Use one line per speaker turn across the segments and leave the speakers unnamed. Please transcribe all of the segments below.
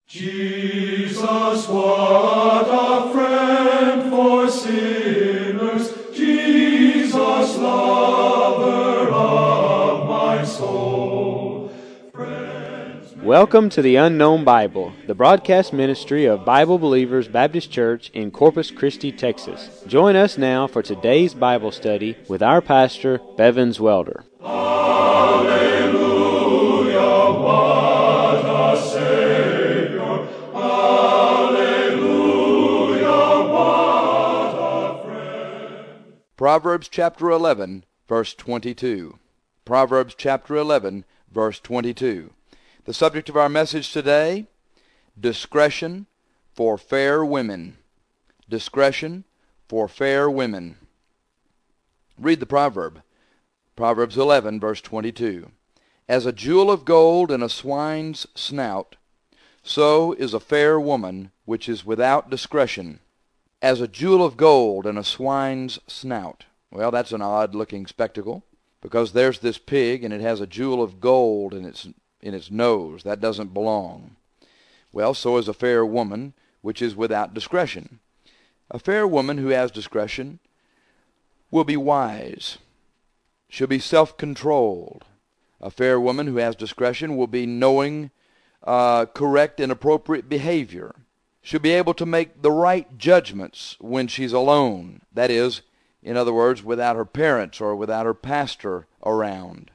Jesus, what a friend for sinners, Jesus, lover of my soul.
Welcome to the Unknown Bible, the broadcast ministry of Bible Believers Baptist Church in Corpus Christi, Texas. Join us now for today's Bible study with our pastor, Bevins Welder.
Hallelujah, what a Savior. Hallelujah, what a friend.
Proverbs chapter 11, verse 22. Proverbs chapter 11, verse 22. The subject of our message today, discretion for fair women. Discretion for fair women. Read the proverb. Proverbs 11, verse 22. As a jewel of gold in a swine's snout, so is a fair woman which is without discretion. As a jewel of gold in a swine's snout. Well, that's an odd-looking spectacle, because there's this pig, and it has a jewel of gold in its nose. That doesn't belong. Well, so is a fair woman which is without discretion. A fair woman who has discretion will be wise. She'll be self-controlled. A fair woman who has discretion will be knowing correct and appropriate behavior. She'll be able to make the right judgments when she's alone. That is, in other words, without her parents or without her pastor around.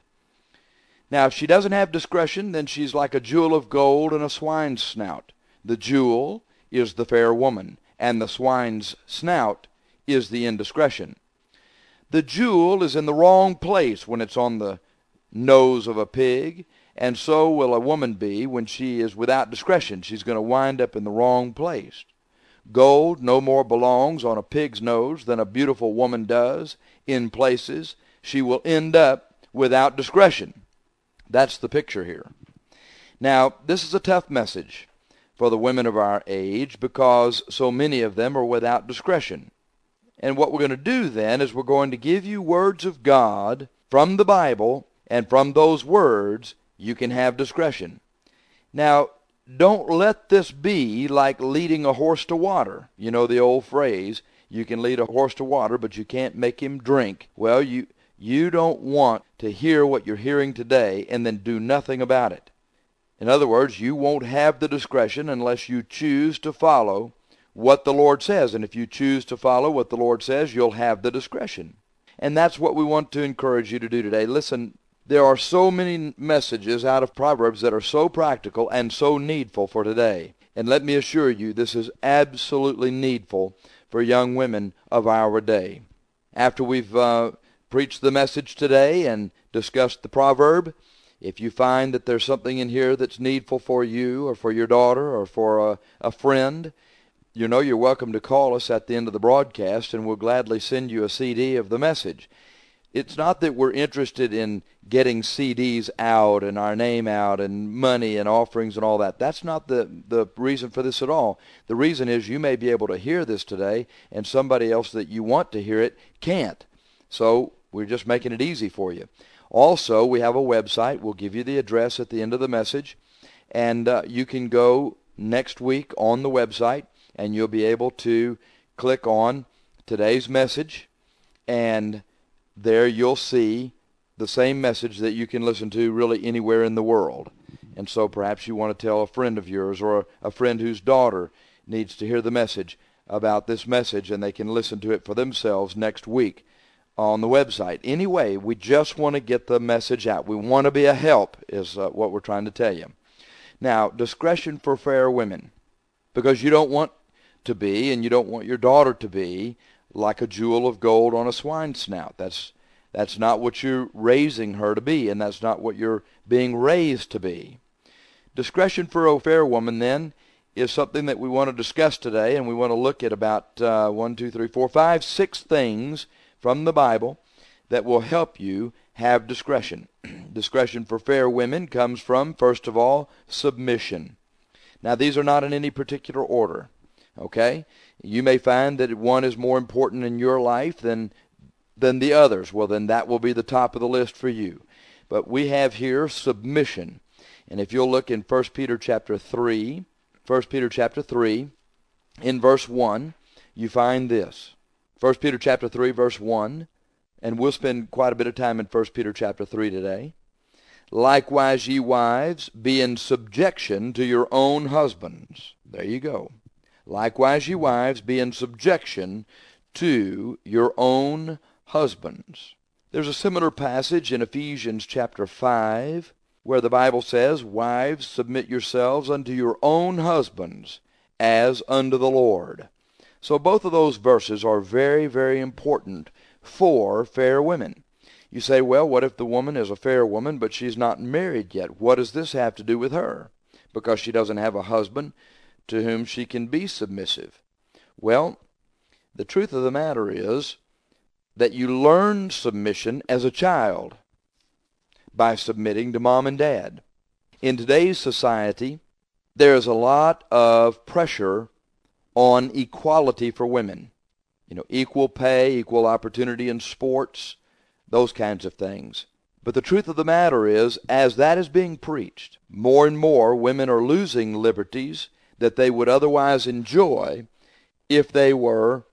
Now, if she doesn't have discretion, then she's like a jewel of gold in a swine's snout. The jewel is the fair woman, and the swine's snout is the indiscretion. The jewel is in the wrong place when it's on the nose of a pig, and so will a woman be when she is without discretion. She's going to wind up in the wrong place. Gold no more belongs on a pig's nose than a beautiful woman does in places she will end up without discretion. That's the picture here. Now, this is a tough message for the women of our age because so many of them are without discretion. And what we're going to do then is we're going to give you words of God from the Bible, and from those words you can have discretion. Now, don't let this be like leading a horse to water. You know the old phrase, you can lead a horse to water, but you can't make him drink. Well, you don't want to hear what you're hearing today and then do nothing about it. In other words, you won't have the discretion unless you choose to follow what the Lord says. And if you choose to follow what the Lord says, you'll have the discretion. And that's what we want to encourage you to do today. Listen, there are so many messages out of Proverbs that are so practical and so needful for today. And let me assure you, this is absolutely needful for young women of our day. After we've preached the message today and discussed the proverb, if you find that there's something in here that's needful for you or for your daughter or for a friend, you know you're welcome to call us at the end of the broadcast, and we'll gladly send you a CD of the message. It's not that we're interested in getting CDs out and our name out and money and offerings and all that. That's not the reason for this at all. The reason is you may be able to hear this today, and somebody else that you want to hear it can't. So we're just making it easy for you. Also, we have a website. We'll give you the address at the end of the message, and you can go next week on the website, and you'll be able to click on today's message, and there you'll see the same message that you can listen to really anywhere in the world. And so perhaps you want to tell a friend of yours or a friend whose daughter needs to hear the message about this message, and they can listen to it for themselves next week on the website. Anyway, we just want to get the message out. We want to be a help is what we're trying to tell you. Now, discretion for fair women, because you don't want to be, and you don't want your daughter to be, like a jewel of gold on a swine's snout. That's not what you're raising her to be, and that's not what you're being raised to be. Discretion for a fair woman, then, is something that we want to discuss today, and we want to look at about 6 things from the Bible that will help you have discretion. Discretion for fair women comes from, first of all, submission. Now, these are not in any particular order, okay? You may find that one is more important in your life than the others. Well, then that will be the top of the list for you. But we have here submission. And if you'll look in 1 Peter chapter 3, 1 Peter chapter 3, in verse 1, you find this. 1 Peter chapter 3, verse 1, and we'll spend quite a bit of time in 1 Peter chapter 3 today. Likewise, ye wives, be in subjection to your own husbands. There you go. Likewise, ye wives, be in subjection to your own husbands. There's a similar passage in Ephesians chapter 5, where the Bible says, Wives, submit yourselves unto your own husbands, as unto the Lord. So both of those verses are very, very important for fair women. You say, well, what if the woman is a fair woman, but she's not married yet? What does this have to do with her? Because she doesn't have a husband to whom she can be submissive. Well, the truth of the matter is that you learn submission as a child by submitting to mom and dad. In today's society, there is a lot of pressure on equality for women. You know, equal pay, equal opportunity in sports, those kinds of things. But the truth of the matter is, as that is being preached, more and more women are losing liberties that they would otherwise enjoy if they were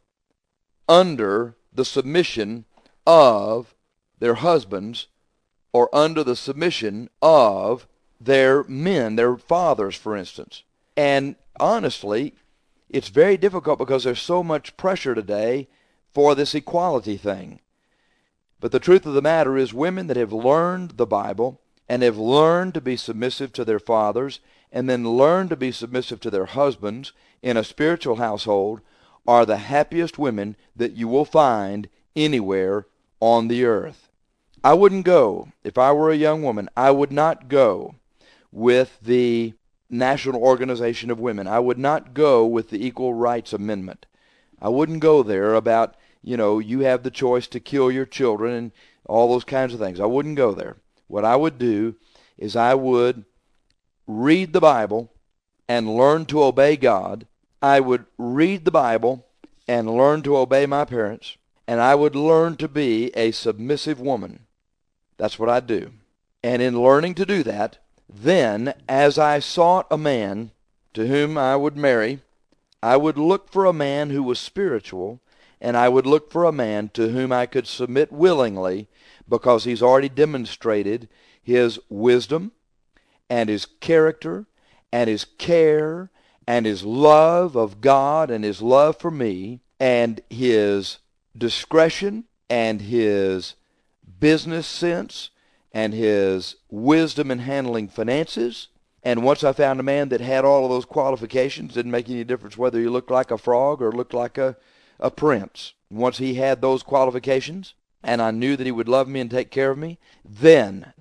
under the submission of their husbands or under the submission of their men, their fathers, for instance. And honestly, it's very difficult because there's so much pressure today for this equality thing. But the truth of the matter is, women that have learned the Bible and have learned to be submissive to their fathers and then learned to be submissive to their husbands in a spiritual household are the happiest women that you will find anywhere on the earth. I wouldn't go, if I were a young woman, I would not go with the National Organization of Women. I would not go with the Equal Rights Amendment. I wouldn't go there about, you have the choice to kill your children and all those kinds of things. I wouldn't go there. What I would do is I would read the Bible and learn to obey God. I would read the Bible and learn to obey my parents. And I would learn to be a submissive woman. That's what I'd do. And in learning to do that, then, as I sought a man to whom I would marry, I would look for a man who was spiritual, and I would look for a man to whom I could submit willingly, because he's already demonstrated his wisdom and his character and his care and his love of God and his love for me and his discretion and his business sense and his wisdom in handling finances. And once I found a man that had all of those qualifications, didn't make any difference whether he looked like a frog or looked like a prince. Once he had those qualifications, and I knew that he would love me and take care of me, then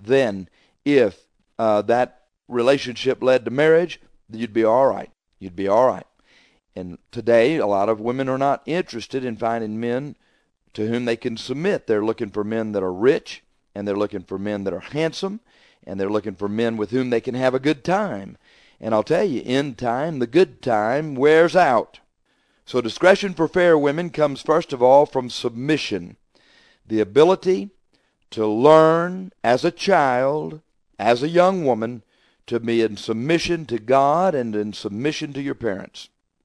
if that relationship led to marriage, you'd be all right. You'd be all right. And today, a lot of women are not interested in finding men to whom they can submit. They're looking for men that are rich, and they're looking for men that are handsome, and they're looking for men with whom they can have a good time. And I'll tell you, in time, the good time wears out. So discretion for fair women comes first of all from submission. The ability to learn as a child, as a young woman, to be in submission to God and in submission to your parents.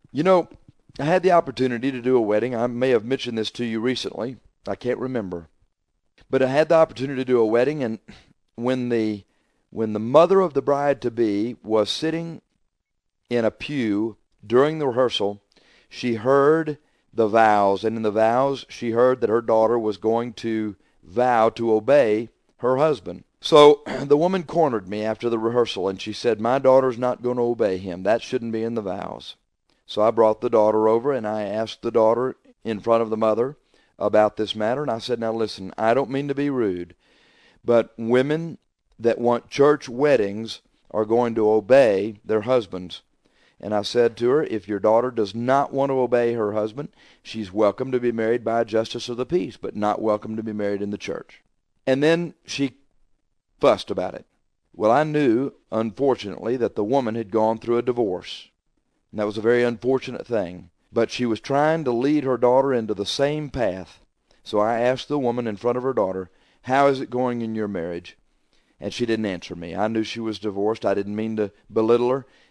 I had the opportunity to do a wedding. I may have mentioned this to you recently. I can't remember. But I had the opportunity to do a wedding, and when the mother of the bride-to-be was sitting in a pew during the rehearsal, she heard the vows, and in the vows she heard that her daughter was going to vow to obey her husband. So the woman cornered me after the rehearsal, and she said, my daughter's not going to obey him. That shouldn't be in the vows. So I brought the daughter over, and I asked the daughter in front of the mother about this matter, and I said, now listen, I don't mean to be rude, but women that want church weddings are going to obey their husbands. And I said to her, if your daughter does not want to obey her husband, she's welcome to be married by a justice of the peace, but not welcome to be married in the church. And then she fussed about it. Well, I knew, unfortunately, that the woman had gone through a divorce. And that was a very unfortunate thing. But she was trying to lead her daughter into the same path. So I asked the woman in front of her daughter, how is it going in your marriage? And she didn't answer me. I knew she was divorced. I didn't mean to belittle her.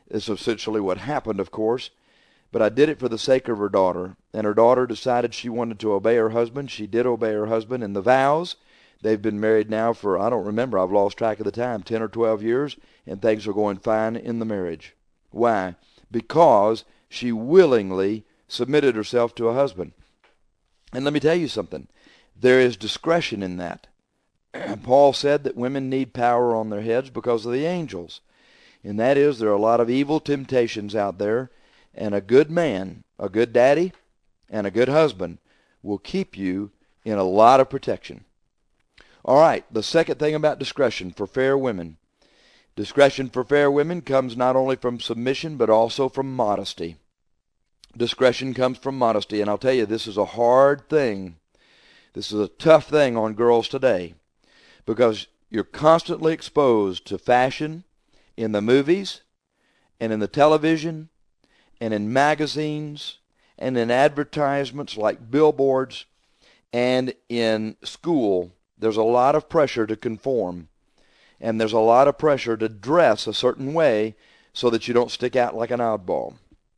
It's essentially what happened, of course. But I did it for the sake of her daughter. And her daughter decided she wanted to obey her husband. She did obey her husband. And the vows, they've been married now for, I don't remember, I've lost track of the time, 10 or 12 years. And things are going fine in the marriage. Why? Because she willingly submitted herself to a husband. And let me tell you something. There is discretion in that. Paul said that women need power on their heads because of the angels. And that is, there are a lot of evil temptations out there. And a good man, a good daddy, and a good husband will keep you in a lot of protection. All right, the second thing about discretion for fair women. Discretion for fair women comes not only from submission, but also from modesty. Discretion comes from modesty, and I'll tell you, this is a hard thing. This is a tough thing on girls today, because you're constantly exposed to fashion in the movies and in the television and in magazines and in advertisements like billboards, and in school. There's a lot of pressure to conform, and there's a lot of pressure to dress a certain way so that you don't stick out like an oddball.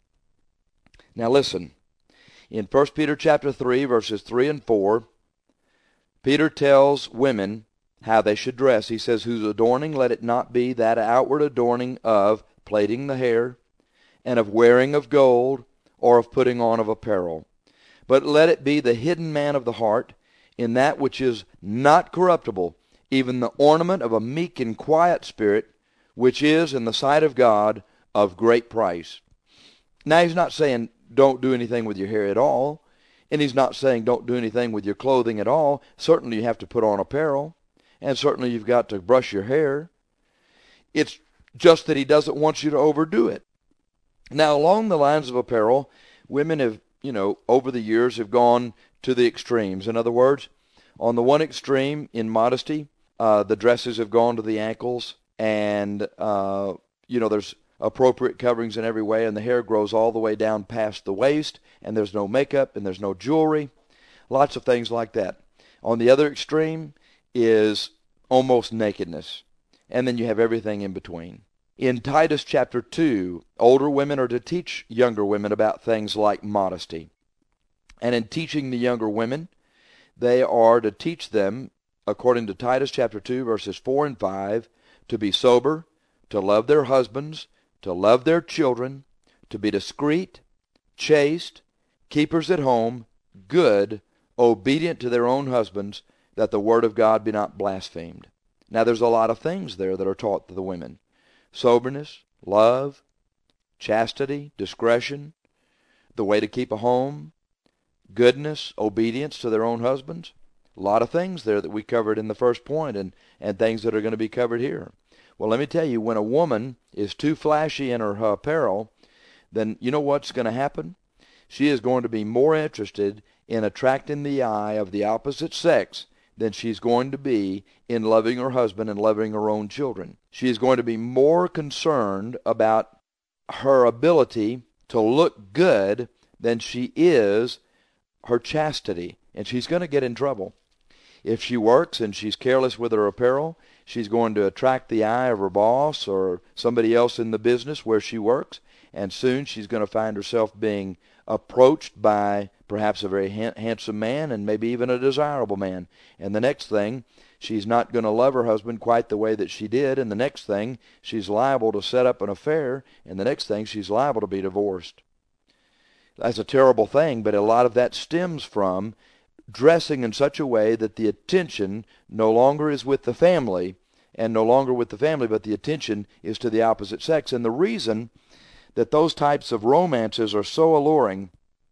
Now listen, in 1 Peter chapter 3, verses 3 and 4, Peter tells women how they should dress. He says, whose adorning let it not be that outward adorning of plaiting the hair, and of wearing of gold, or of putting on of apparel. But let it be the hidden man of the heart, in that which is not corruptible, even the ornament of a meek and quiet spirit, which is in the sight of God of great price. Now he's not saying don't do anything with your hair at all, and he's not saying don't do anything with your clothing at all. Certainly you have to put on apparel, and certainly you've got to brush your hair. It's just that he doesn't want you to overdo it. Now, along the lines of apparel, women have, over the years have gone to the extremes. In other words, on the one extreme, in modesty, the dresses have gone to the ankles, and, there's appropriate coverings in every way, and the hair grows all the way down past the waist, and there's no makeup, and there's no jewelry, lots of things like that. On the other extreme is almost nakedness, and then you have everything in between. In Titus chapter 2, older women are to teach younger women about things like modesty. And in teaching the younger women, they are to teach them, according to Titus chapter 2, verses 4 and 5, to be sober, to love their husbands, to love their children, to be discreet, chaste, keepers at home, good, obedient to their own husbands, that the word of God be not blasphemed. Now there's a lot of things there that are taught to the women. Soberness, love, chastity, discretion, the way to keep a home, goodness, obedience to their own husbands. A lot of things there that we covered in the first point, and things that are going to be covered here. Well, let me tell you, when a woman is too flashy in her apparel, then you know what's going to happen? She is going to be more interested in attracting the eye of the opposite sex than she's going to be in loving her husband and loving her own children. She is going to be more concerned about her ability to look good than she is her chastity, and she's going to get in trouble. If she works and she's careless with her apparel, she's going to attract the eye of her boss or somebody else in the business where she works, and soon she's going to find herself being approached by perhaps a very handsome man, and maybe even a desirable man. And the next thing, she's not going to love her husband quite the way that she did, and the next thing, she's liable to set up an affair, and the next thing, she's liable to be divorced. That's a terrible thing, but a lot of that stems from dressing in such a way that the attention no longer is with the family, and no longer with the family, but the attention is to the opposite sex. And the reason that those types of romances are so alluring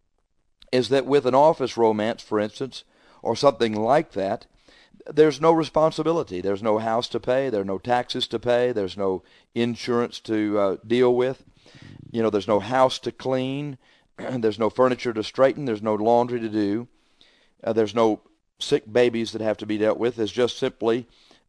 is that with an office romance, for instance, or something like that, there's no responsibility. There's no house to pay. There are no taxes to pay. There's no insurance to deal with. There's no house to clean. There's no furniture to straighten. There's no laundry to do. There's no sick babies that have to be dealt with. There's just simply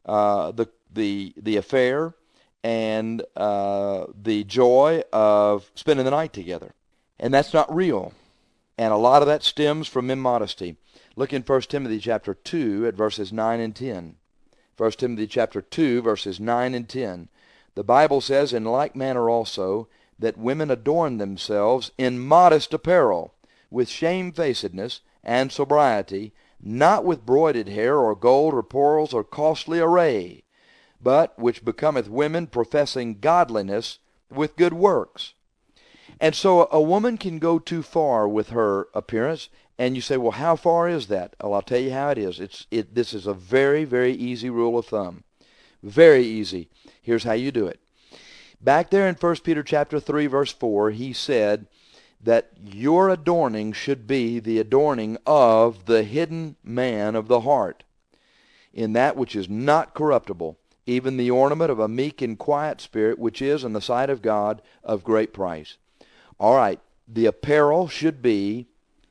the affair and the joy of spending the night together. And that's not real. And a lot of that stems from immodesty. Look in 1 Timothy chapter 2 at verses 9 and 10. 1 Timothy chapter 2, verses 9 and 10. The Bible says, in like manner also, that women adorn themselves in modest apparel, with shamefacedness and sobriety, not with broided hair, or gold, or pearls, or costly array, but which becometh women professing godliness with good works. And so a woman can go too far with her appearance, and you say, well, how far is that? Well, I'll tell you how it is. This is a very, very easy rule of thumb. Very easy. Here's how you do it. Back there in 1 Peter chapter 3, verse 4, he said that your adorning should be the adorning of the hidden man of the heart, in that which is not corruptible, even the ornament of a meek and quiet spirit, which is in the sight of God of great price. All right, the apparel should be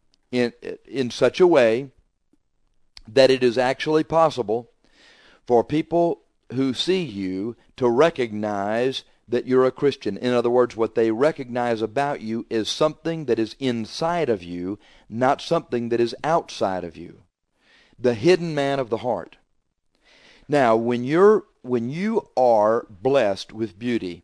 in such a way that it is actually possible for people who see you to recognize that you're a Christian. In other words, what they recognize about you is something that is inside of you, not something that is outside of you. The hidden man of the heart. Now, when you are blessed with beauty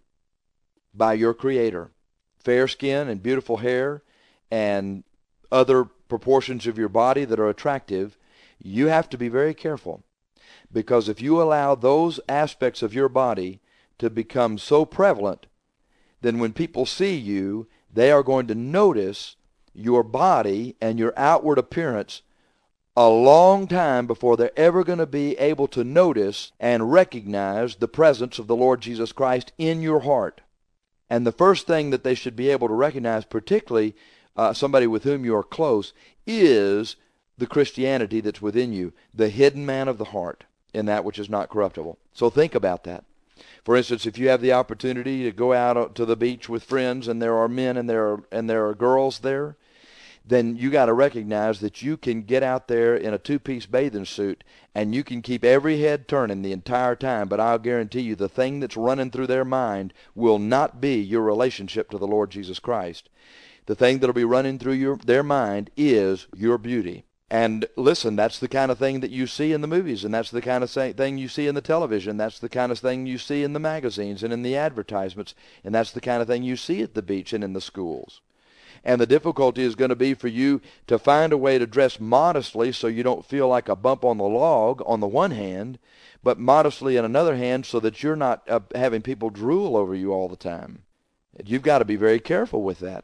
by your Creator, fair skin and beautiful hair and other proportions of your body that are attractive, you have to be very careful. Because if you allow those aspects of your body to become so prevalent, then when people see you, they are going to notice your body and your outward appearance a long time before they're ever going to be able to notice and recognize the presence of the Lord Jesus Christ in your heart. And the first thing that they should be able to recognize, particularly somebody with whom you are close, is the Christianity that's within you, the hidden man of the heart, in that which is not corruptible. So think about that. For instance, if you have the opportunity to go out to the beach with friends and there are men and there are girls there, then you got to recognize that you can get out there in a two-piece bathing suit and you can keep every head turning the entire time, but I'll guarantee you the thing that's running through their mind will not be your relationship to the Lord Jesus Christ. The thing that'll be running through their mind is your beauty. And listen, that's the kind of thing that you see in the movies, and that's the kind of thing you see in the television. That's the kind of thing you see in the magazines and in the advertisements, and that's the kind of thing you see at the beach and in the schools. And the difficulty is going to be for you to find a way to dress modestly so you don't feel like a bump on the log on the one hand, but modestly on another hand so that you're not having people drool over you all the time. You've got to be very careful with that.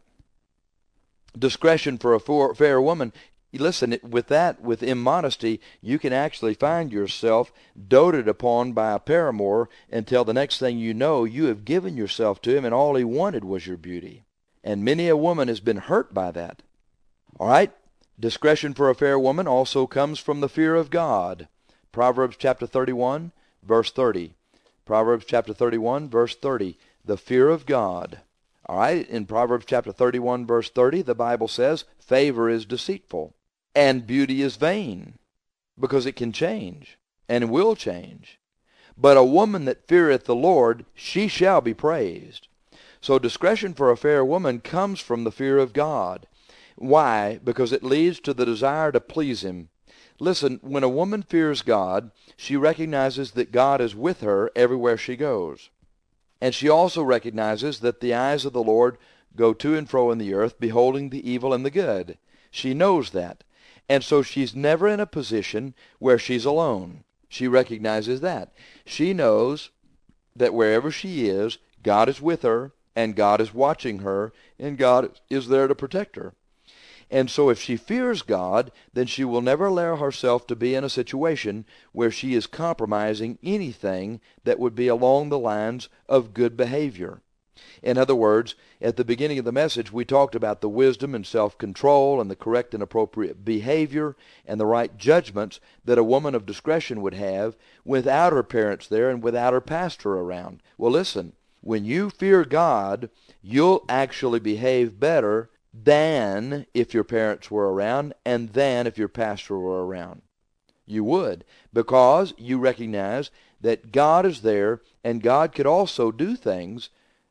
Discretion for a fair woman. Listen, with immodesty, you can actually find yourself doted upon by a paramour until the next thing you know, you have given yourself to him and all he wanted was your beauty. And many a woman has been hurt by that. All right? Discretion for a fair woman also comes from the fear of God. Proverbs chapter 31, verse 30. Proverbs chapter 31, verse 30. The fear of God. All right? In Proverbs chapter 31, verse 30, the Bible says, favor is deceitful, and beauty is vain, because it can change, and will change. But a woman that feareth the Lord, she shall be praised. So discretion for a fair woman comes from the fear of God. Why? Because it leads to the desire to please him. Listen, when a woman fears God, she recognizes that God is with her everywhere she goes. And she also recognizes that the eyes of the Lord go to and fro in the earth, beholding the evil and the good. She knows that. And so she's never in a position where she's alone. She recognizes that. She knows that wherever she is, God is with her, and God is watching her, and God is there to protect her. And so if she fears God, then she will never allow herself to be in a situation where she is compromising anything that would be along the lines of good behavior. In other words, at the beginning of the message, we talked about the wisdom and self-control and the correct and appropriate behavior and the right judgments that a woman of discretion would have without her parents there and without her pastor around. Well, listen, when you fear God, you'll actually behave better than if your parents were around and than if your pastor were around. You would, because you recognize that God is there, and God could also do things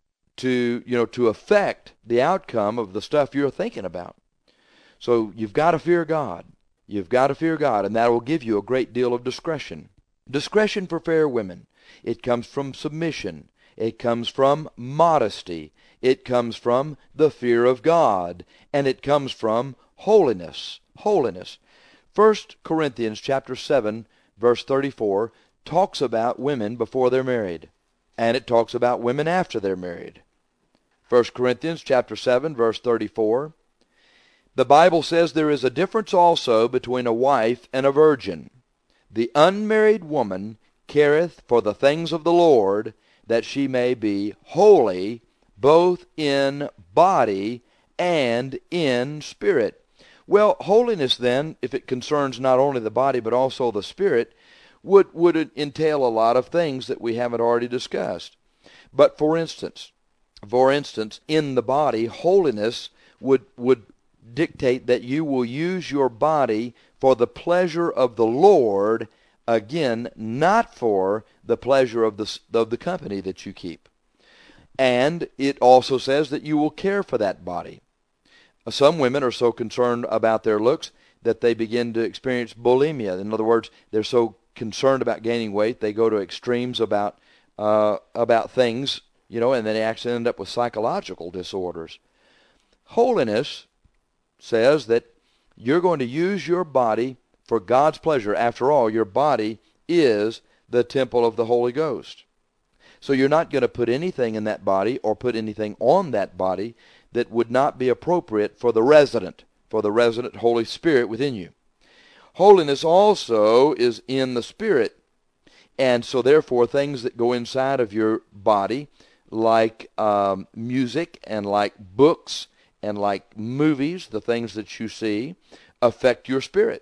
to affect the outcome of the stuff you're thinking about. So you've got to fear God. You've got to fear God, and that will give you a great deal of discretion. Discretion for fair women. It comes from submission. It comes from modesty. It comes from the fear of God. And it comes from holiness. Holiness. 1 Corinthians chapter 7, verse 34 talks about women before they're married. And it talks about women after they're married. 1 Corinthians chapter 7, verse 34. The Bible says there is a difference also between a wife and a virgin. The unmarried woman careth for the things of the Lord, that she may be holy both in body and in spirit. Well, holiness then, if it concerns not only the body but also the spirit, would entail a lot of things that we haven't already discussed. But for instance, in the body, holiness would dictate that you will use your body for the pleasure of the Lord, again, not for the pleasure of the company that you keep. And it also says that you will care for that body. Some women are so concerned about their looks that they begin to experience bulimia. In other words, they're so concerned about gaining weight, they go to extremes about things, and then they actually end up with psychological disorders. Holiness says that you're going to use your body for God's pleasure. After all, your body is the temple of the Holy Ghost. So you're not going to put anything in that body or put anything on that body that would not be appropriate for the resident Holy Spirit within you. Holiness also is in the Spirit. And so therefore things that go inside of your body, like music and like books and like movies, the things that you see, affect your spirit.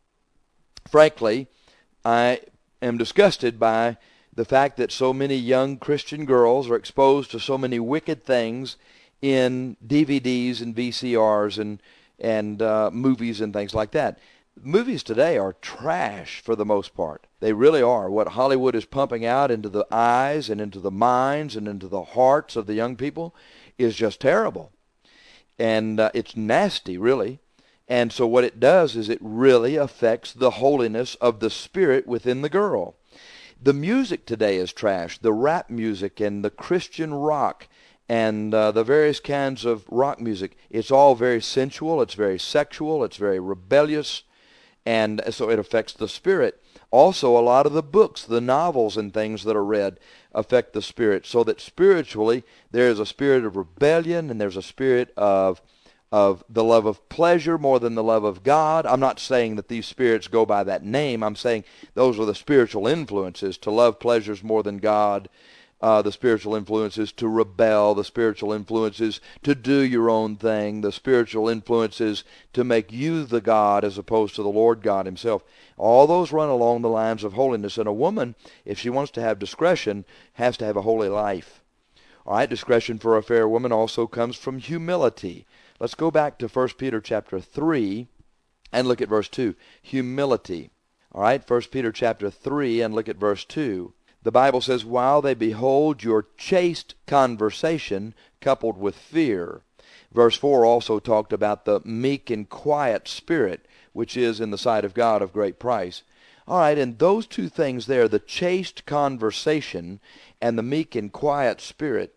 Frankly, I am disgusted by the fact that so many young Christian girls are exposed to so many wicked things in DVDs and VCRs and movies and things like that. Movies today are trash for the most part. They really are. What Hollywood is pumping out into the eyes and into the minds and into the hearts of the young people is just terrible. And it's nasty, really. And so what it does is it really affects the holiness of the spirit within the girl. The music today is trash. The rap music and the Christian rock and the various kinds of rock music. It's all very sensual. It's very sexual. It's very rebellious. And so it affects the spirit. Also, a lot of the books, the novels and things that are read affect the spirit. So that spiritually, there is a spirit of rebellion and there's a spirit of the love of pleasure more than the love of God. I'm not saying that these spirits go by that name. I'm saying those are the spiritual influences, to love pleasures more than God, the spiritual influences to rebel, the spiritual influences to do your own thing, the spiritual influences to make you the God as opposed to the Lord God himself. All those run along the lines of holiness. And a woman, if she wants to have discretion, has to have a holy life. All right, discretion for a fair woman also comes from humility. Let's go back to 1 Peter chapter 3 and look at verse 2. Humility. All right, 1 Peter chapter 3 and look at verse 2. The Bible says, while they behold your chaste conversation coupled with fear. Verse 4 also talked about the meek and quiet spirit, which is in the sight of God of great price. All right, and those two things there, the chaste conversation and the meek and quiet spirit,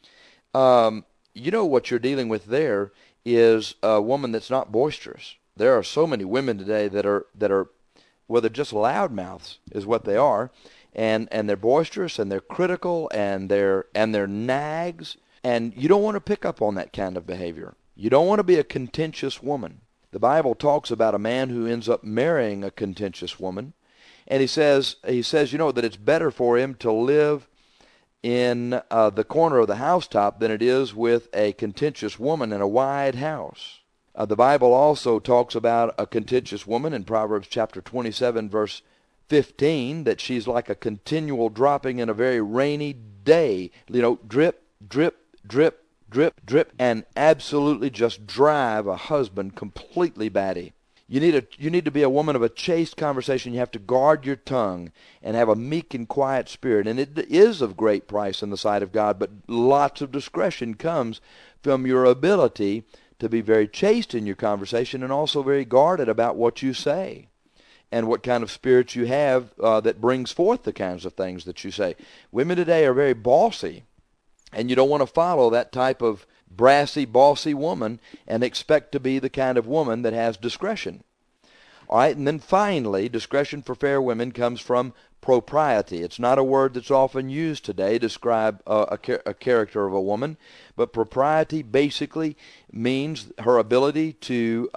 you know what you're dealing with there is a woman that's not boisterous. There are so many women today that are well, they're just loudmouths is what they are, and they're boisterous and they're critical and they're nags, and you don't want to pick up on that kind of behavior. You don't want to be a contentious woman. The Bible talks about a man who ends up marrying a contentious woman, and he says that it's better for him to live in the corner of the housetop than it is with a contentious woman in a wide house. The Bible also talks about a contentious woman in Proverbs chapter 27, verse 15, that she's like a continual dropping in a very rainy day. Drip, drip, drip, drip, drip, and absolutely just drive a husband completely batty. You need to be a woman of a chaste conversation. You have to guard your tongue and have a meek and quiet spirit. And it is of great price in the sight of God, but lots of discretion comes from your ability to be very chaste in your conversation and also very guarded about what you say. and what kind of spirit you have that brings forth the kinds of things that you say. Women today are very bossy, and you don't want to follow that type of brassy, bossy woman and expect to be the kind of woman that has discretion. All right, and then finally, discretion for fair women comes from propriety. It's not a word that's often used today to describe a character of a woman, but propriety basically means her ability to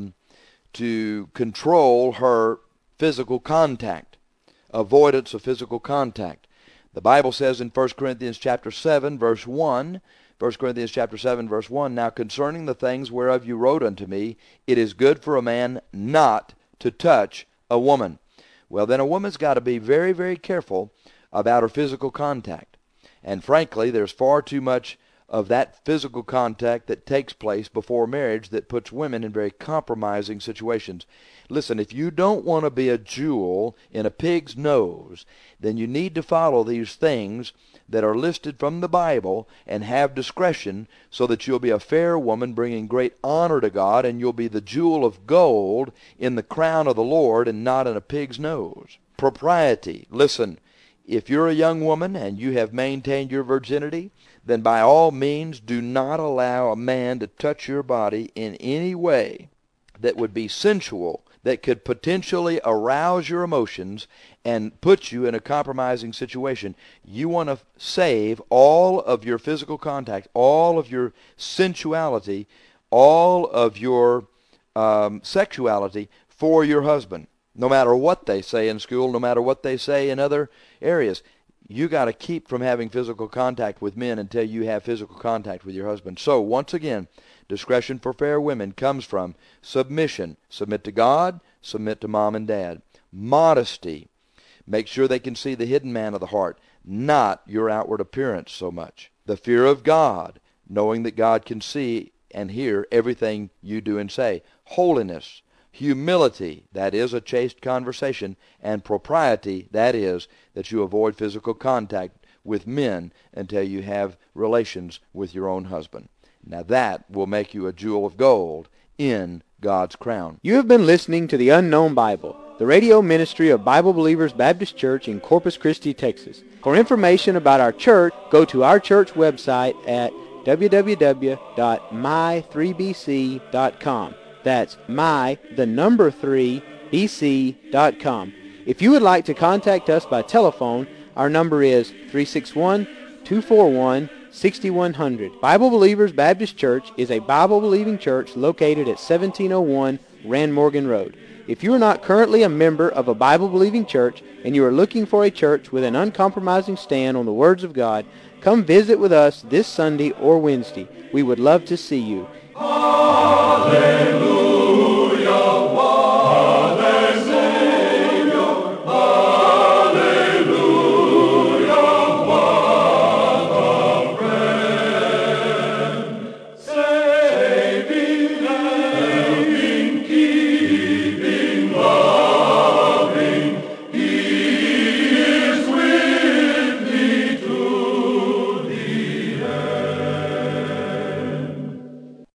control her physical contact, avoidance of physical contact. The Bible says in 1 Corinthians chapter 7, verse 1, 1 Corinthians chapter 7, verse 1, "Now concerning the things whereof you wrote unto me, it is good for a man not to touch a woman." Well, then a woman's got to be very, very careful about her physical contact. And frankly, there's far too much of that physical contact that takes place before marriage that puts women in very compromising situations. Listen, if you don't want to be a jewel in a pig's nose, then you need to follow these things that are listed from the Bible and have discretion so that you'll be a fair woman bringing great honor to God, and you'll be the jewel of gold in the crown of the Lord and not in a pig's nose. Propriety. Listen, if you're a young woman and you have maintained your virginity, then by all means do not allow a man to touch your body in any way that would be sensual, that could potentially arouse your emotions and put you in a compromising situation. You want to save all of your physical contact, all of your sensuality, all of your sexuality for your husband. No matter what they say in school, no matter what they say in other areas, you got to keep from having physical contact with men until you have physical contact with your husband. So, once again, discretion for fair women comes from submission. Submit to God, submit to mom and dad. Modesty. Make sure they can see the hidden man of the heart, not your outward appearance so much. The fear of God, knowing that God can see and hear everything you do and say. Holiness. Humility, that is a chaste conversation, and propriety, that is that you avoid physical contact with men until you have relations with your own husband. Now that will make you a jewel of gold in God's crown.
You have been listening to The Unknown Bible, the radio ministry of Bible Believers Baptist Church in Corpus Christi, Texas. For information about our church, go to our church website at www.my3bc.com. That's my3bc.com. If you would like to contact us by telephone, our number is 361-241-6100. Bible Believers Baptist Church is a Bible-believing church located at 1701 Rand Morgan Road. If you are not currently a member of a Bible-believing church and you are looking for a church with an uncompromising stand on the words of God, come visit with us this Sunday or Wednesday. We would love to see you.
Hallelujah.